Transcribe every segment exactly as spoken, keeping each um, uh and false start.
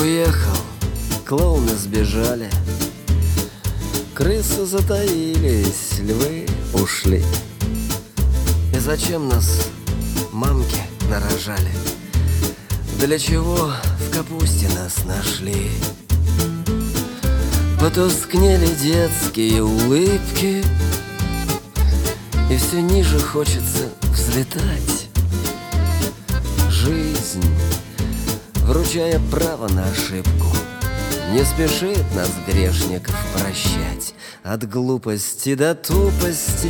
уехал, клоуны сбежали, крысы затаились, львы ушли. И зачем нас мамки нарожали? Для чего в капусте нас нашли? Потускнели детские улыбки, и все ниже хочется взлетать. Жизнь, вручая право на ошибку, не спешит нас, грешников, прощать. От глупости до тупости,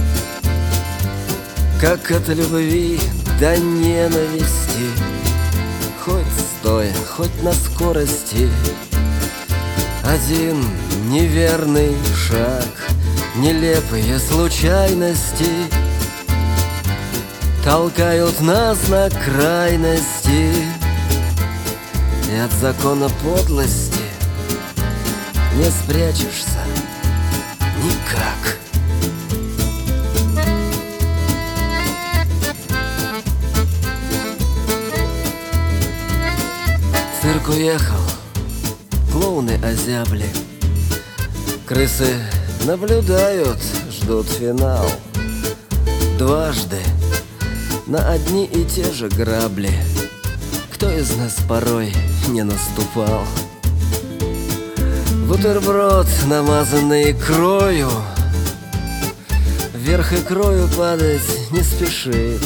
как от любви до ненависти, хоть стоя, хоть на скорости, один неверный шаг, нелепые случайности толкают нас на крайности. И от закона подлости не спрячешься никак. Цирк уехал, клоуны озябли, крысы наблюдают, ждут финал. Дважды на одни и те же грабли кто из нас порой не наступал? Бутерброд, намазанный икрою, вверх икрою падать не спешит,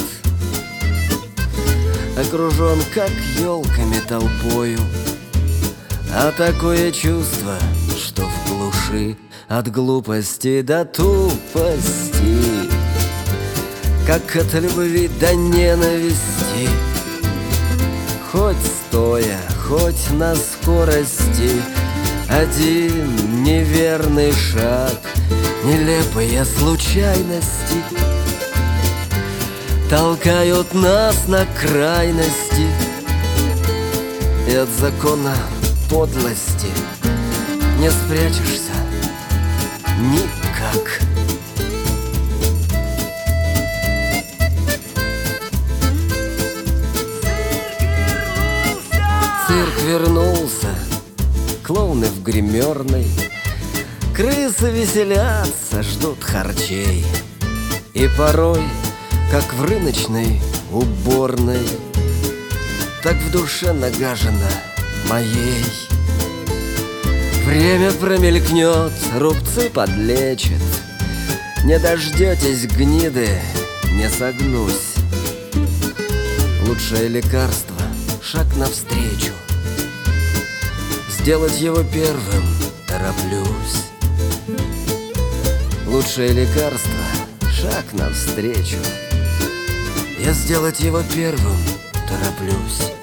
окружен, как елками, толпою. А такое чувство, что в глуши от глупости до тупости, как от любви до ненависти, хоть стоя, хоть на скорости, один неверный шаг, нелепые случайности толкают нас на крайности. И от закона подлости не спрячешься никак. Цирк вернулся, клоуны в гримерной, крысы веселятся, ждут харчей. И порой, как в рыночной уборной, так в душе нагажено моей. Время промелькнет, рубцы подлечит, не дождетесь гниды, не согнусь. Лучшее лекарство — шаг навстречу, сделать его первым тороплюсь. Лучшее лекарство — шаг навстречу, я сделать его первым тороплюсь.